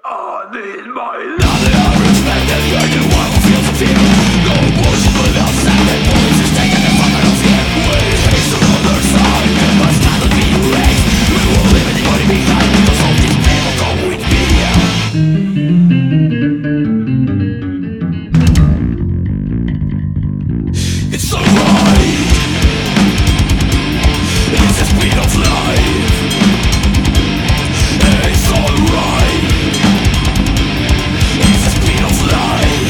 I need my love. I respect and yearn the one who feels the fear. No emotion without sound and voice is taken the fuck out of fear. We face the other side, must not be erased. We will leave anybody behind because all these people go with me. It's alright. It's the speed of life. It's alright. It's the speed of life.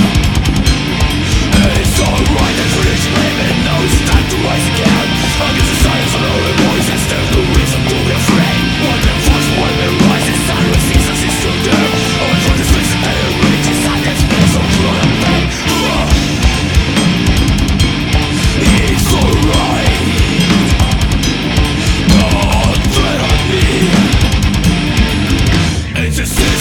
It's alright, there's a rich living. Now it's time to rise again. Against the silence of our voices, there's no reason to be afraid. One that falls when we rise, it's time resistance is still there. All for this reason that it reaches and it's been so cruel and pain. It's alright. Oh, tread on me. It's a